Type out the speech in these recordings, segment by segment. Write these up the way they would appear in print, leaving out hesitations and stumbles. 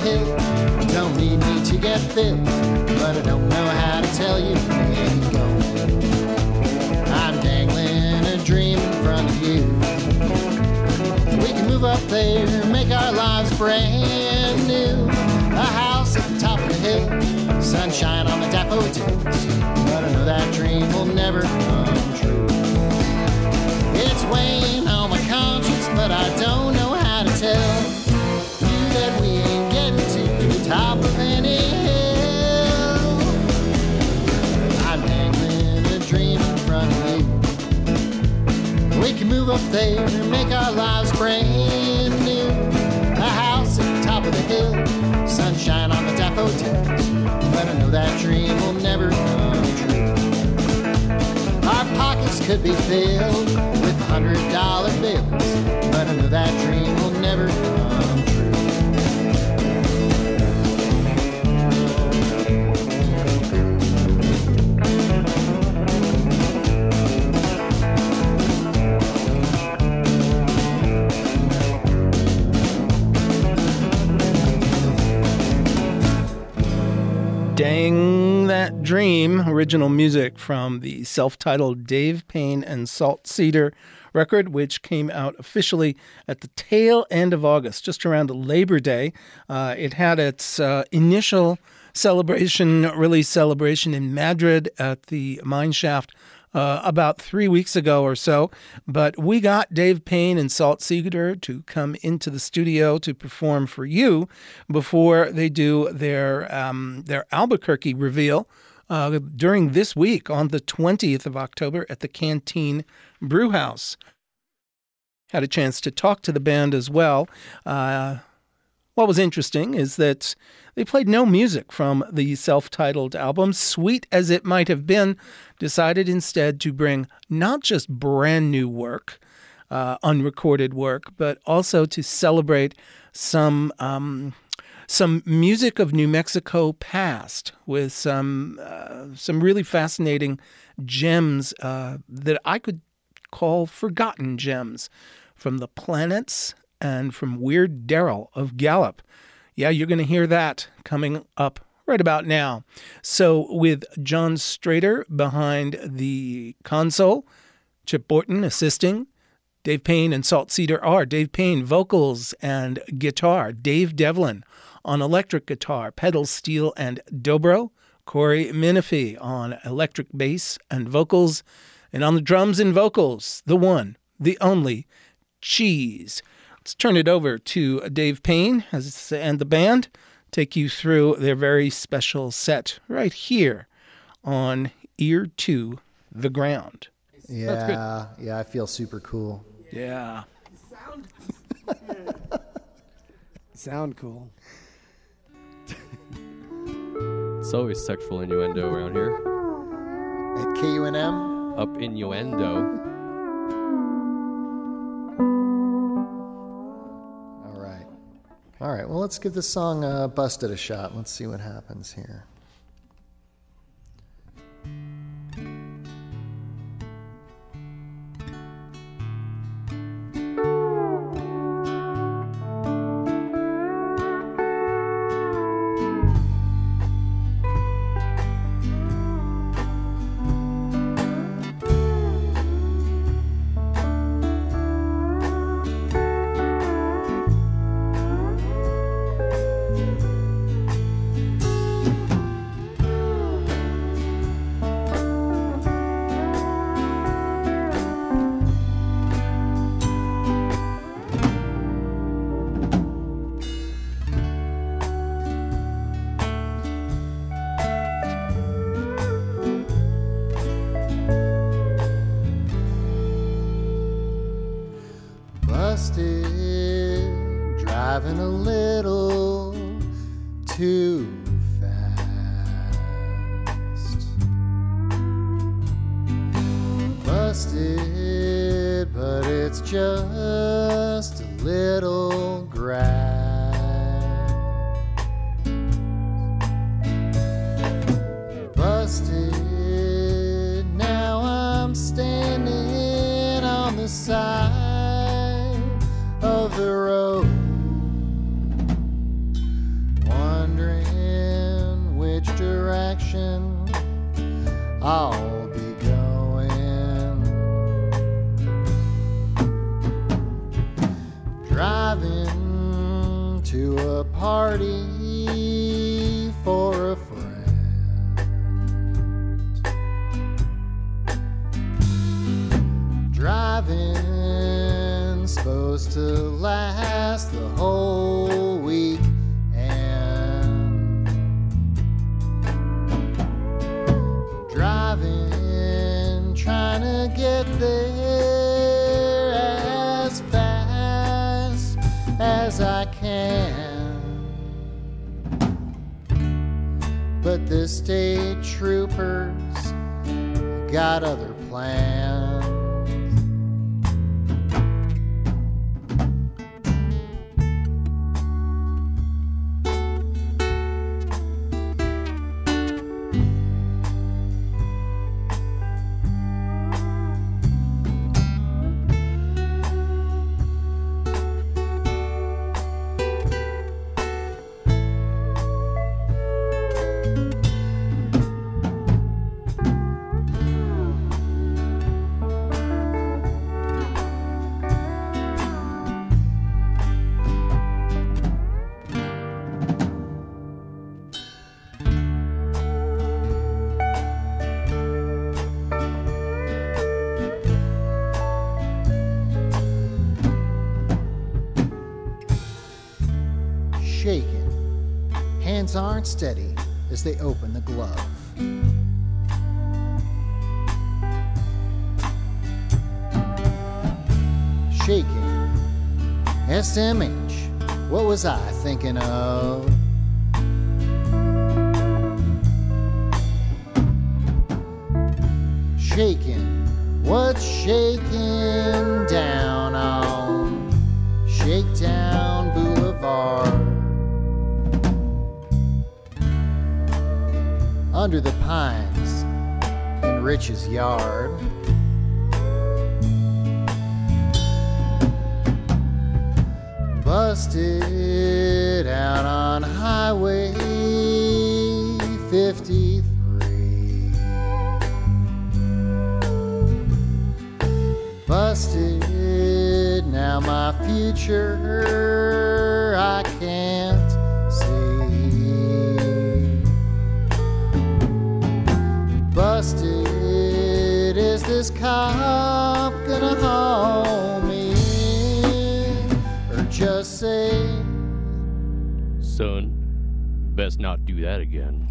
hill. Don't need me to get filled, but I don't know how to tell you where to go. I'm dangling a dream in front of you. We can move up there, make our lives brand new. A house at the top of the hill, sunshine on the daffodils, but I know that dream will never come true. It's weighing on my conscience, but I don't know how to tell you that we ain't getting to the top of any hill. I'm dangling a dream in front of you. We can move up there and make our lives brand new. A house at the top of the hill, sunshine on the daffodils, but I know that dream will never come true. Our pockets could be filled with $100 bills, but I know that dream will never come true. Dang That Dream, original music from the self-titled Dave Payne and Salt Cedar record, which came out officially at the tail end of August, just around Labor Day. It had its initial release celebration in Madrid at the Mineshaft about 3 weeks ago or so, but we got Dave Payne and Salt Cedar to come into the studio to perform for you before they do their Albuquerque reveal during this week on the 20th of October at the Canteen Brewhouse. Had a chance to talk to the band as well. What was interesting is that they played no music from the self-titled album. Sweet as It Might Have Been decided instead to bring not just brand new work, unrecorded work, but also to celebrate some music of New Mexico past with some really fascinating gems that I could call forgotten gems from the Planets and from Weird Darrell of Gallup. Yeah, you're going to hear that coming up right about now. So with John Strader behind the console, Chip Borton assisting, Dave Payne and Salt Cedar are Dave Payne, vocals and guitar, Dave Devlin on electric guitar, pedal steel and dobro, Corey Minifee on electric bass and vocals, and on the drums and vocals, the one, the only, Cheese. Let's turn it over to Dave Payne and the band take you through their very special set right here on Ear to the Ground. Yeah, I feel super cool. Yeah. Sound cool. It's always sexual innuendo around here. At KUNM? Up innuendo. All right, well, let's give this song Busted a shot. Let's see what happens here. Busted, driving a little too fast. Busted, but it's just a little grass. Busted, now I'm standing on the side of the road, direction I'll be going. Driving to a party for a friend. Driving supposed to last the whole week. And driving, trying to get there as fast as I can. But the state troopers got other plans. Shaking, hands aren't steady as they open the glove. Shaking, SMH, what was I thinking of? Shaking, what's shaking down on Shakedown Boulevard? Under the pines in Rich's yard. Busted out on Highway 53. Busted, now my future I can't see. Busted, is this cop gonna haul me in, or just say, Son, best not do that again.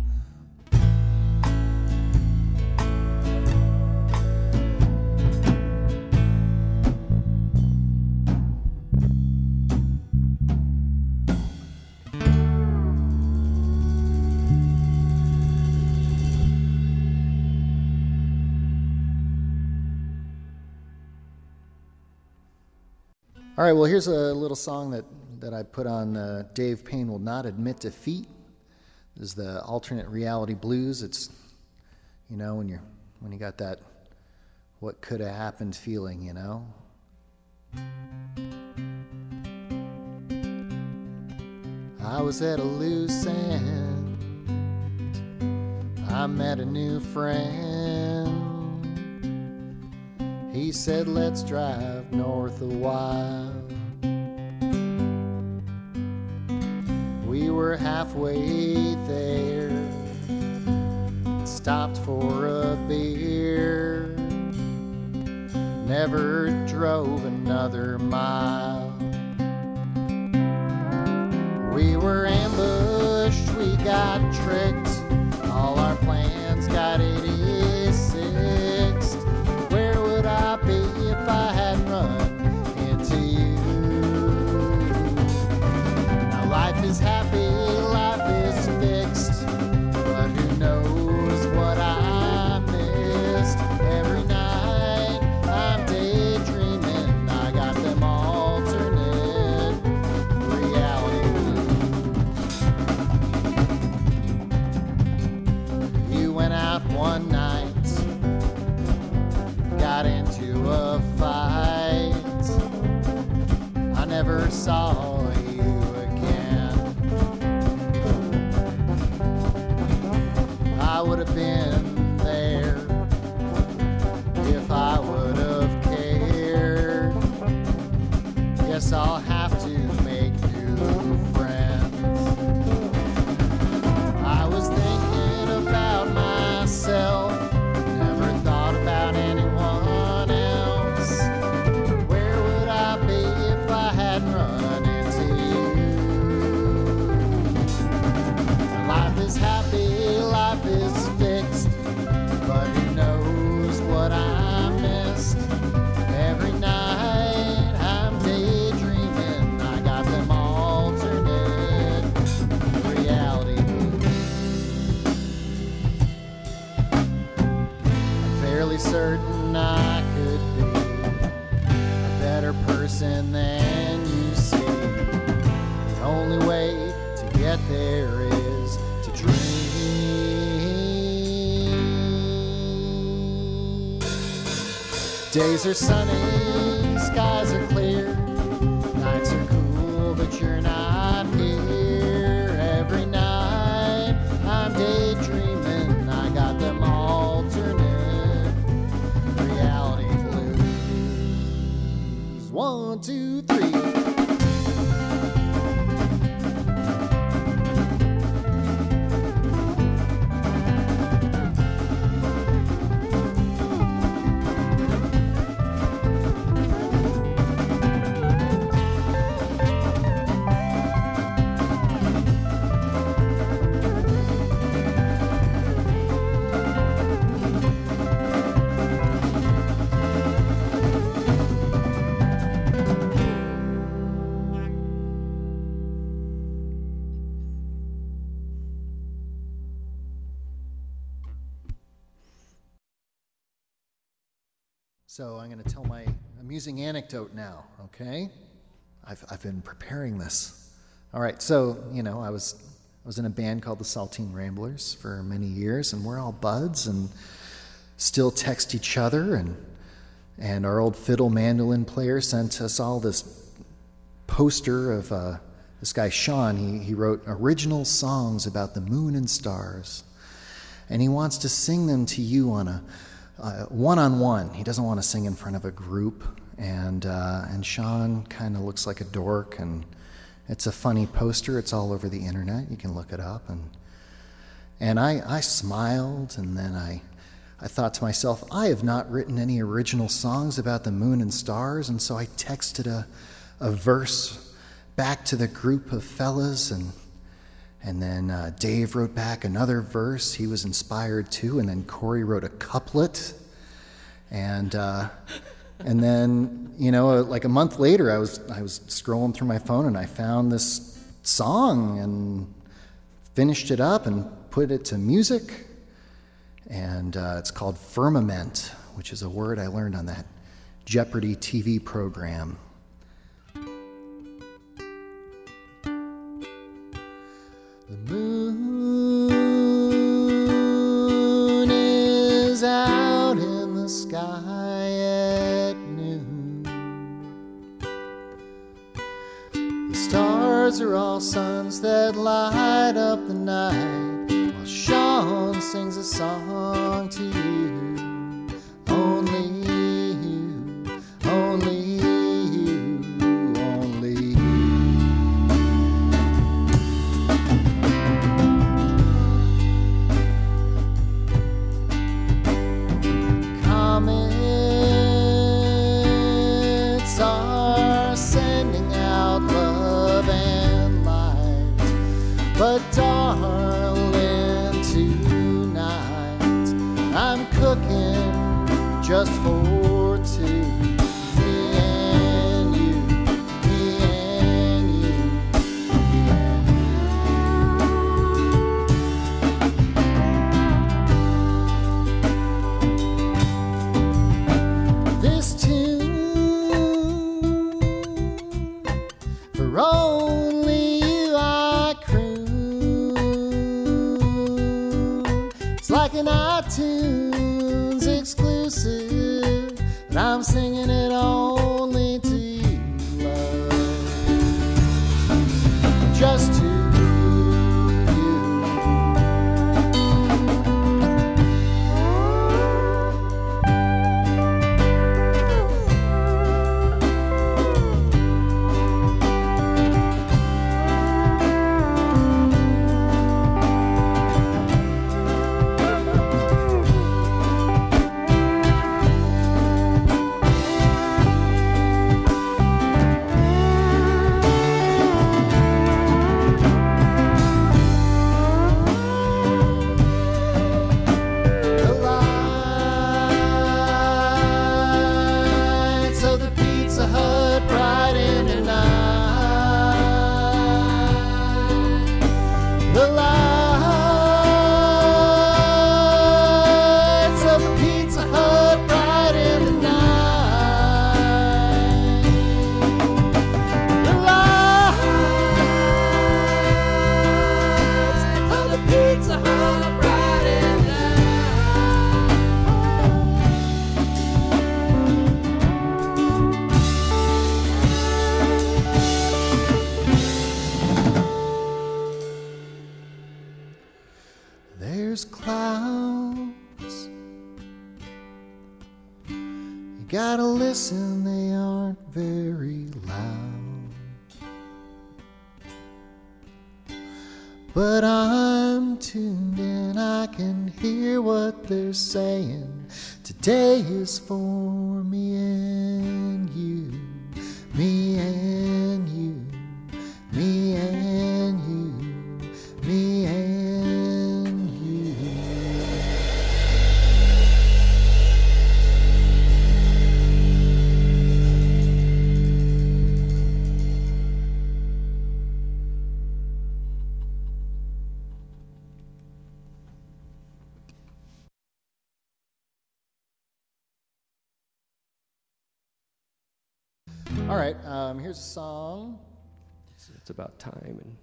all right, well, here's a little song that I put on Dave Payne Will Not Admit Defeat. This is the alternate reality blues. It's, you know, when you got that what could have happened feeling, you know. I was at a loose end. I met a new friend. He said, let's drive north a while. We were halfway there, stopped for a beer, never drove another mile. We were ambushed, we got tricked, all our plans got sixed. Where would I be if I hadn't run into you? Now life is happy, life is fixed, but who knows what I missed. Every night I'm daydreaming, I got them alternate reality blues. You went out one night, got into a fight. I never saw you again. only way to get there is to dream. Days are sunny, skies are clear, nights are cool, but you're not here. Every night I'm daydreaming, I got them alternate reality blues. 1, 2, 3. So I'm going to tell my amusing anecdote now, okay? I've been preparing this. All right, so, you know, I was in a band called the Saltine Ramblers for many years, and we're all buds and still text each other, and our old fiddle mandolin player sent us all this poster of this guy, Sean. He wrote original songs about the moon and stars, and he wants to sing them to you on a one-on-one. He doesn't want to sing in front of a group, and Sean kind of looks like a dork, and it's a funny poster. It's all over the internet. You can look it up, and I smiled, and then I thought to myself, I have not written any original songs about the moon and stars, and so I texted a verse back to the group of fellas, and then Dave wrote back another verse. He was inspired too. And then Corey wrote a couplet. And then, you know, like a month later, I was scrolling through my phone and I found this song and finished it up and put it to music. And it's called Firmament, which is a word I learned on that Jeopardy TV program. The moon is out in the sky at noon. The stars are all suns that light up the night, while Sean sings a song to you. Only you, only you, only you. Comets are sending out love and light, but darling, tonight I'm cooking just for two. Me and you, me and you, me and you. This tune, for only you I croon. It's like an iTunes exclusive, but I'm singing it only to you, love. Just to you. The lights of the Pizza Hut bright in the night. The lights of the Pizza Hut bright in the night. The lights there's clouds. You gotta listen, they aren't very loud. But I'm tuned in, I can hear what they're saying. Today is for me and you, me and you, me and you, me and you. All right, here's a song. It's about time.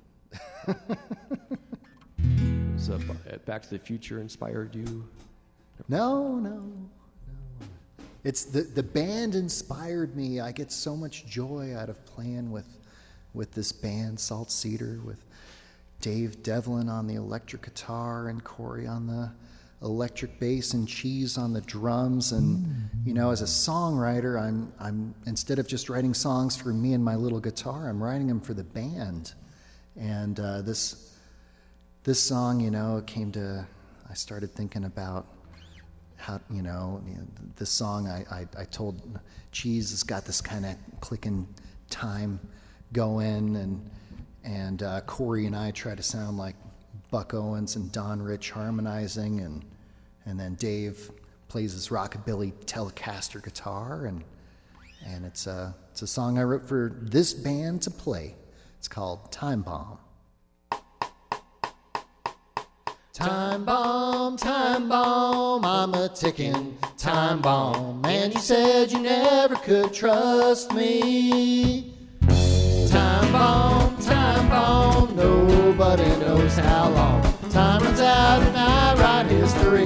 And Back to the Future inspired you? No. It's the band inspired me. I get so much joy out of playing with this band, Salt Cedar, with Dave Devlin on the electric guitar and Corey on the electric bass and Cheese on the drums. And you know, as a songwriter, I'm instead of just writing songs for me and my little guitar, I'm writing them for the band. And this song, you know, I started thinking about how, you know, this song, I told Cheese has got this kind of clicking time going, and Corey and I try to sound like Buck Owens and Don Rich harmonizing, and then Dave plays his rockabilly Telecaster guitar, and it's a song I wrote for this band to play. It's called Time Bomb. Time bomb, I'm a ticking time bomb, and you said you never could trust me. Time bomb, nobody knows how long. Time runs out and I write history.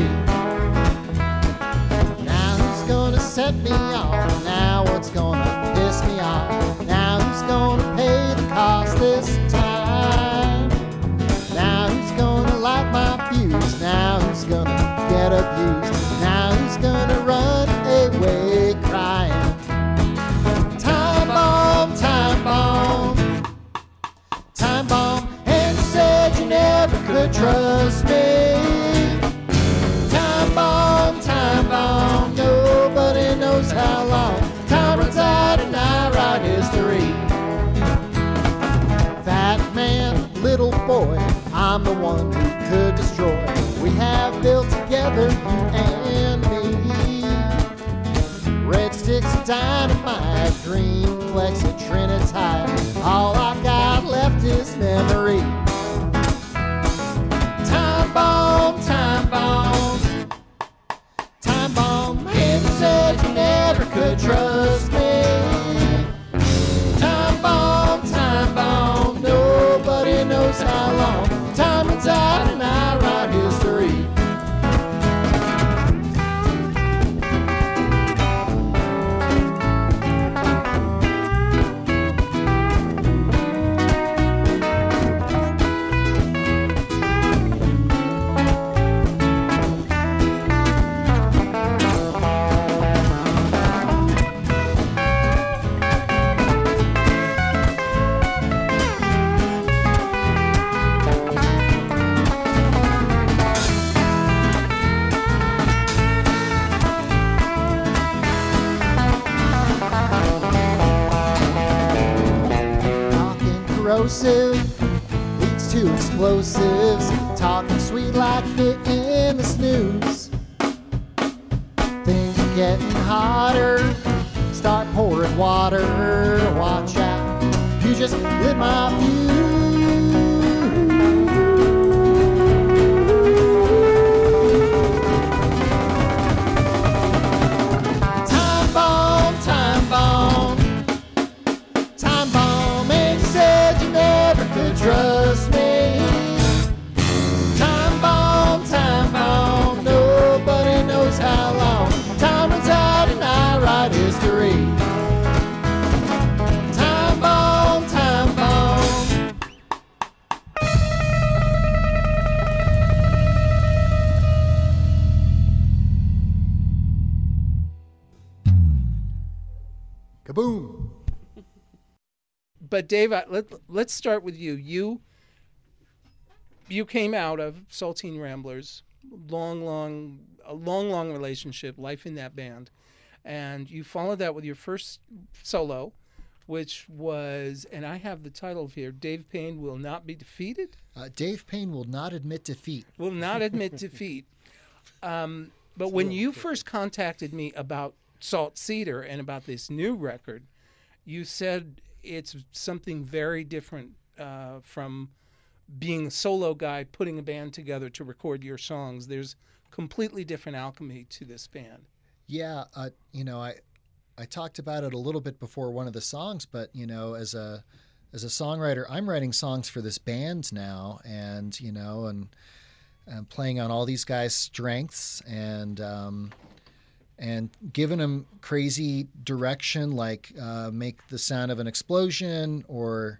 Now who's gonna set me off? Now what's gonna piss me off? Now who's gonna pay the cost this time? Now who's gonna light my fuse? Now who's gonna get abused? Now who's gonna run away crying? Time bomb, time bomb, time bomb, and you said you never could trust me. Time bomb, nobody knows how long. Time runs out and I write history. Fat man, little boy, I'm the one who could destroy. We have built together, you and me. Red sticks of dynamite, green flecks of trinitite. All I got left is memory. Time bomb, time bomb, time bomb, and you said you never could trust me. Time bomb, nobody knows how long. Time runs out and I write history. Leads to explosives, talking sweet like hitting the snooze. Things are getting hotter, start pouring water. Watch out, you just lit my fuse. Time bomb, time bomb, time bomb, and you said you never could trust me. Time bomb, nobody knows how long. Time runs out and I write history. Time bomb, Kaboom! But Dave, let's start with you. You came out of Saltine Ramblers, a long relationship, life in that band, and you followed that with your first solo, which was, and I have the title here, Dave Payne Will Not Be Defeated? Dave Payne will not admit defeat. Will not admit defeat. But when you first contacted me about Salt Cedar and about this new record, you said it's something very different from being a solo guy, putting a band together to record your songs. There's completely different alchemy to this band. Yeah, I talked about it a little bit before one of the songs, but as a songwriter, I'm writing songs for this band now, and and playing on all these guys' strengths and giving them crazy direction, like make the sound of an explosion, or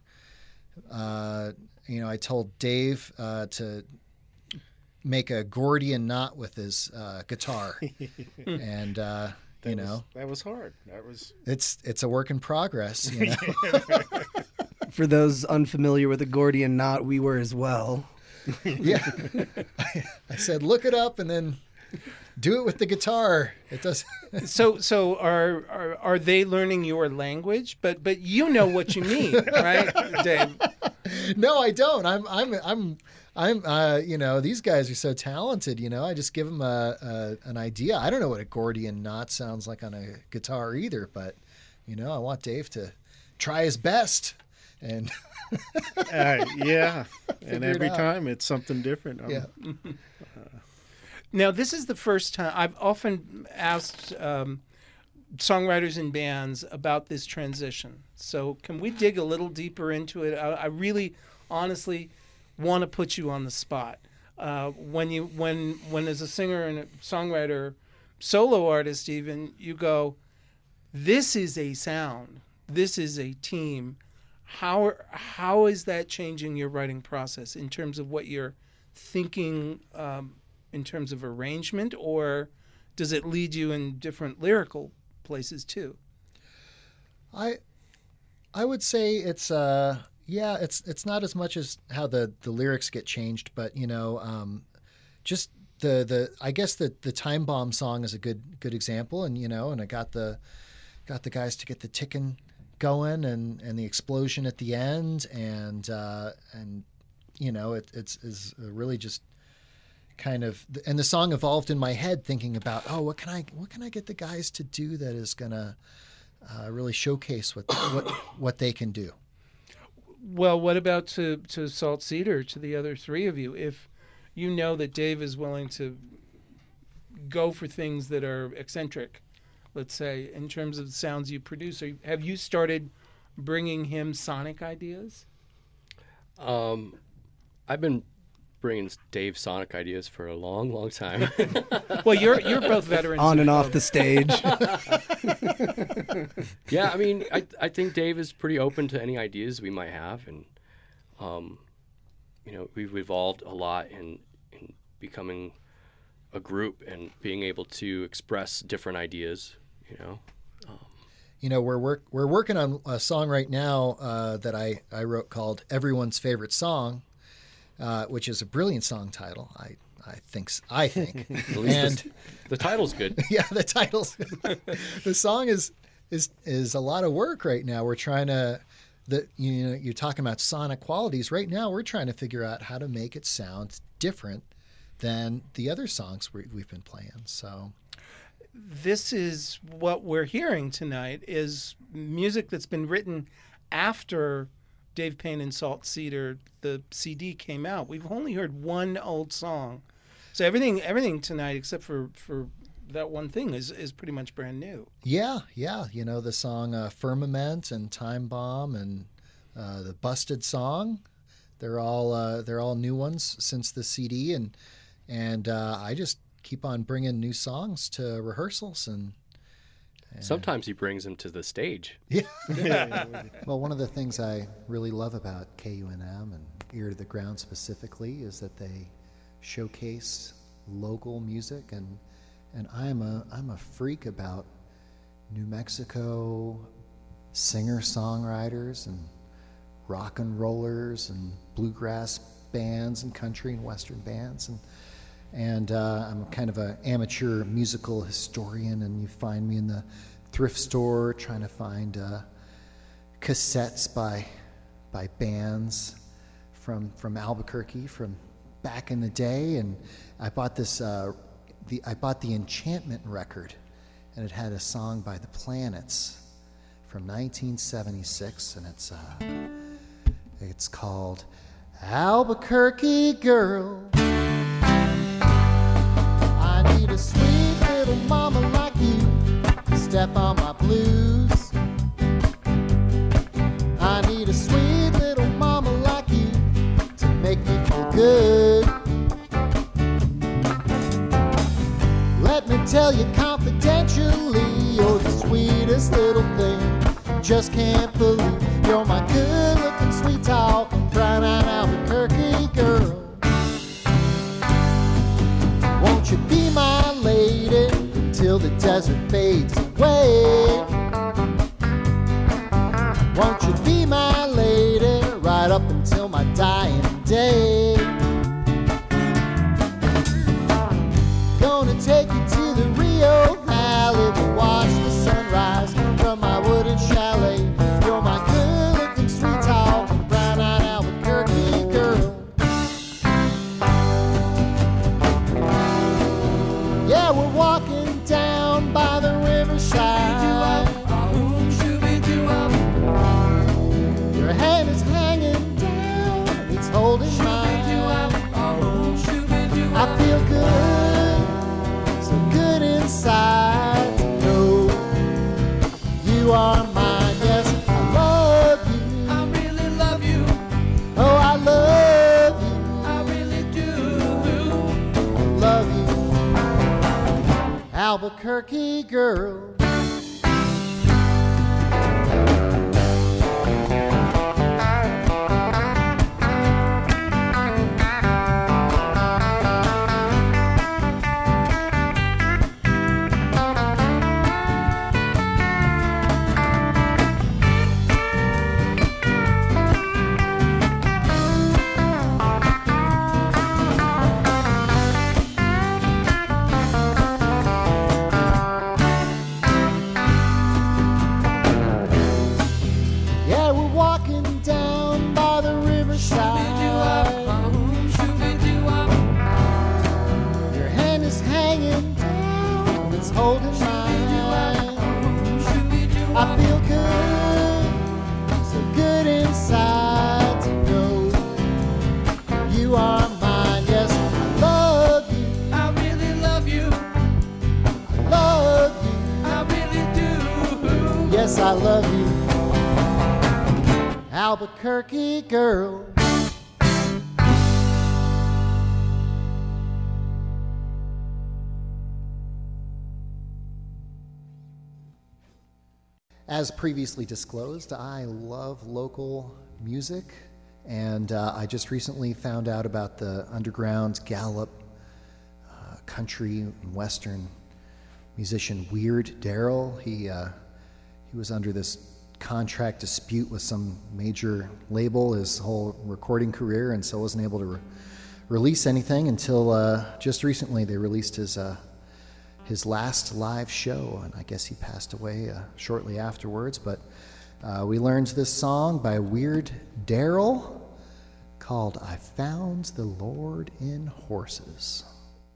I told Dave to make a Gordian knot with his guitar, and that was hard. It's a work in progress. For those unfamiliar with the Gordian knot, we were as well. Yeah, I said look it up and then do it with the guitar. It does. So are they learning your language? But you know what you mean, right, Dave? No, I don't. I'm these guys are so talented. I just give them an idea. I don't know what a Gordian knot sounds like on a guitar either, but I want Dave to try his best. And yeah, and every out. time it's something different. Yeah. Now, this is the first time I've often asked songwriters and bands about this transition. So can we dig a little deeper into it? I really, honestly, want to put you on the spot. When as a singer and a songwriter, solo artist even, you go, this is a sound, this is a team. How is that changing your writing process in terms of what you're thinking in terms of arrangement, or does it lead you in different lyrical places too? I would say it's it's not as much as how the lyrics get changed, but just the I guess the Time Bomb song is a good example, and and I got the guys to get the ticking going and the explosion at the end, and it's really just kind of, and the song evolved in my head thinking about, what can I get the guys to do that is gonna really showcase what they can do. Well, what about to Salt Cedar, to the other three of you? If you know that Dave is willing to go for things that are eccentric, let's say, in terms of the sounds you produce, have you started bringing him sonic ideas? I've been bringing Dave sonic ideas for a long time. Well, you're both veterans. On and off the stage. Yeah, I mean, I think Dave is pretty open to any ideas we might have, and we've evolved a lot in becoming a group and being able to express different ideas. We're working on a song right now that I wrote called Everyone's Favorite Song, which is a brilliant song title. I think. And the title's good. Yeah, the title's the song is a lot of work right now. We're trying to you're talking about sonic qualities. Right now we're trying to figure out how to make it sound different than the other songs we've been playing. So this is what we're hearing tonight, is music that's been written after Dave Payne and Salt Cedar, the CD, came out. We've only heard one old song. So everything tonight, except for that one thing, is pretty much brand new. Yeah. The song Firmament and Time Bomb and the Busted song, they're all new ones since the CD, and I just keep on bringing new songs to rehearsals, and sometimes he brings them to the stage. Yeah. Well, one of the things I really love about KUNM and Ear to the Ground specifically is that they showcase local music, and I'm a freak about New Mexico singer-songwriters and rock and rollers and bluegrass bands and country and western bands. And I'm kind of an amateur musical historian, and you find me in the thrift store trying to find cassettes by bands from Albuquerque from back in the day. And I bought this I bought the Enchantment record, and it had a song by the Planets from 1976, and it's called Albuquerque Girl. I need a sweet little mama like you to step on my blues. I need a sweet little mama like you to make me feel good. Let me tell you confidentially, you're the sweetest little thing. Just can't believe you're my good-looking, sweet-talking, brown-eyed Albuquerque girl. Won't you be my lady till the desert fades away? Won't you be my lady right up until my dying day? Gonna take you to the Rio Valley to watch the sunrise from my wooden chalet. You're my good-looking, sweet-talking, brown-eyed Albuquerque girl. Yeah, we're walking down by the riverside. Your hand is hanging down, it's holding mine. I feel good, so good inside to know you are mine. Yes, I love you. I really love you. Oh, I love you. I really do. Love you, Albuquerque girl. Yeah, we're walking down by the riverside. Your hand is hanging down, it's holding mine. I feel good, so good inside to know you are mine. Yes, I love you. I really love you. I love you. I really do. Yes, I love you, Albuquerque girl. As previously disclosed, I love local music, and I just recently found out about the underground Gallup country and western musician Weird Darrell. He was under this contract dispute with some major label his whole recording career, and so wasn't able to release anything until just recently they released his last live show, and I guess he passed away shortly afterwards. But we learned this song by Weird Darrell called I Found the Lord in Horses.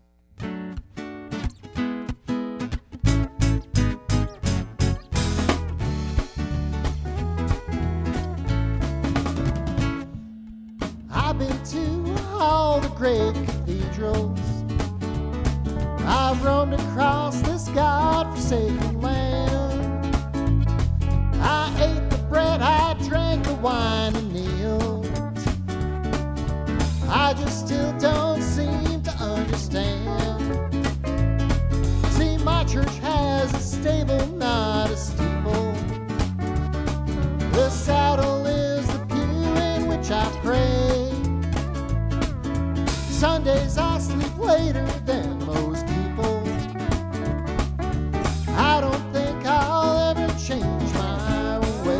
I've been to all the great cathedrals. I've roamed across this God-forsaken land. I ate the bread, I drank the wine and kneeled. I just still don't seem to understand. See, my church has a stable, not a steeple. The saddle is the pew in which I pray. Sundays I sleep later than most people. I don't think I'll ever change my ways.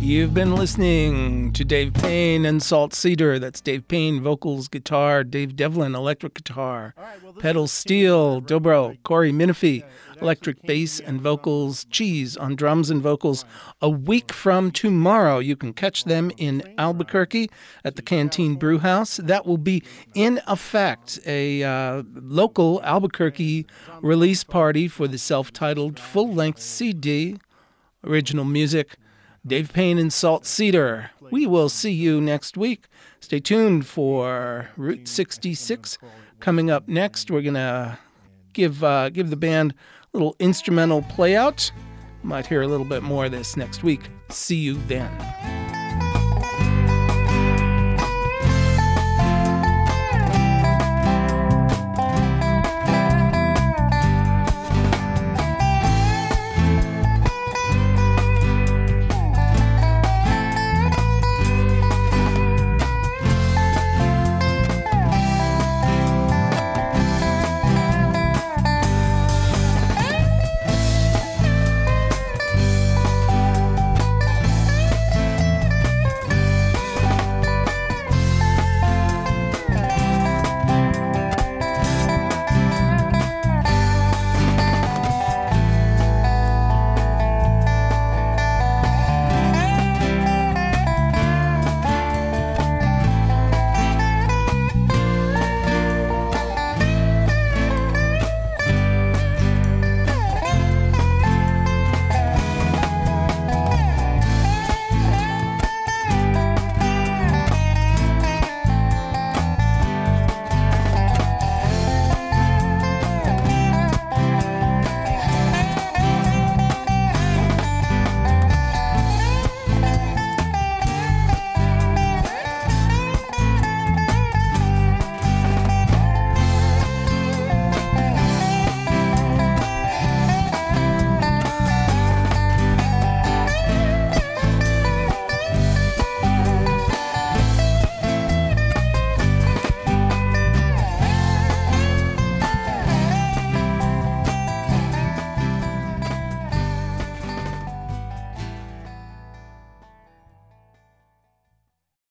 You've been listening to Dave Payne and Salt Cedar. That's Dave Payne, vocals, guitar, Dave Devlin, electric guitar, pedal steel, dobro, Corey Minifee, electric bass and vocals, Cheese on drums and vocals. A week from tomorrow, you can catch them in Albuquerque at the Canteen Brew House. That will be, in effect, a local Albuquerque release party for the self-titled full-length CD, original music, Dave Payne and Salt Cedar. We will see you next week. Stay tuned for Route 66. Coming up next, we're going to give the band a little instrumental play out. Might hear a little bit more of this next week. See you then.